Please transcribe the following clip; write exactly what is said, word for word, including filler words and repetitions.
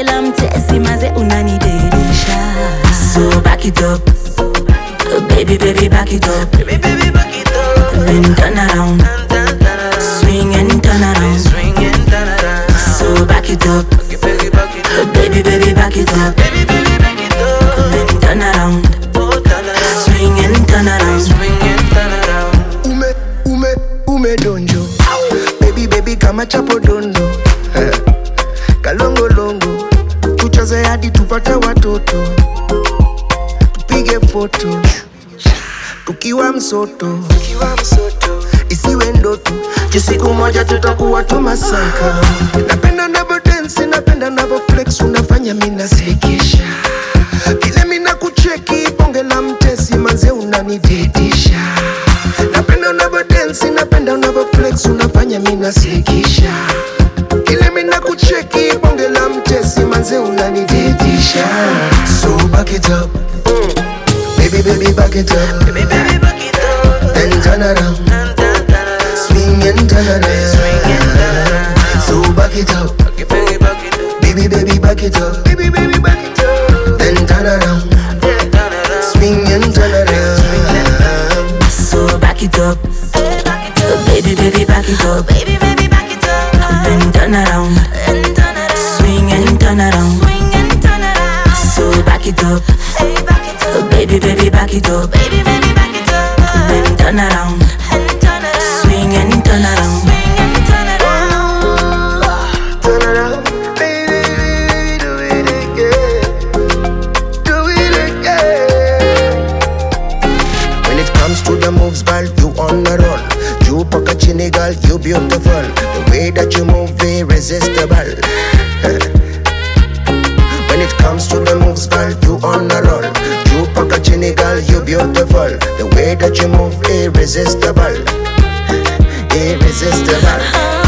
bonge la mtesi maze unanidedisha. So back it up, oh, baby baby back it up, baby baby back it up, and then turn around, swing and turn around, swing and turn around. So back it up, oh, baby baby back it up, baby baby back it up, and then turn around, swing and turn around, swing and turn around. Ume ume ume donjo, baby baby kama chapo dondo, eh. Kalongo longo, tucheze hadi tupate watoto, tupige foto, tukiwa msoto, isiwe ndoto, siku moja tutakuwa tumasaka. Napenda navo dance, napenda navo flex, unafanya mina sekesha. Kile mina kucheki, bonge la mtesi manze unanidedisha. Napenda navo dance, napenda navo flex, unafanya mina sekesha. Kile mina kucheki, bonge la mtesi manze unanidedisha. So back it up, baby baby back it up, baby baby back it up, then turn around, swing and turn around. So back it up, baby baby back it up, baby baby back it up, then turn around, swing and turn around. So back it up, oh, baby baby back it up, baby baby back it up, then turn around, swing and turn around. So back it up, oh, baby baby back it up, baby baby back it up, then turn around, swing and turn around. Turn around, baby, do it again, do it again. When it comes to the moves, girl, you on the roll. You paka chini, girl, you beautiful. The way that you move, irresistible. When it comes to the moves, girl, you on the roll. You paka chini, girl, you beautiful. The way that you move, irresistible, irresistible.